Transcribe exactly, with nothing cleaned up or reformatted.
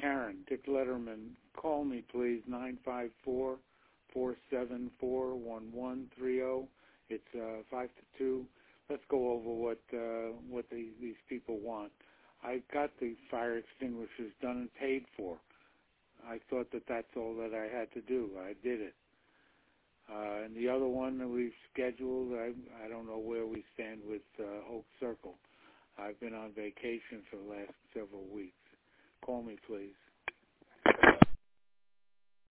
Karen, Dick Letterman. Call me, please, nine five four, four seven four, one one three zero. It's uh, five to two. Let's go over what uh, what the, these people want. I got the fire extinguishers done and paid for. I thought that that's all that I had to do. I did it. Uh, and the other one that we've scheduled, I, I don't know where we stand with uh, Oak Circle. I've been on vacation for the last several weeks. Call me, please.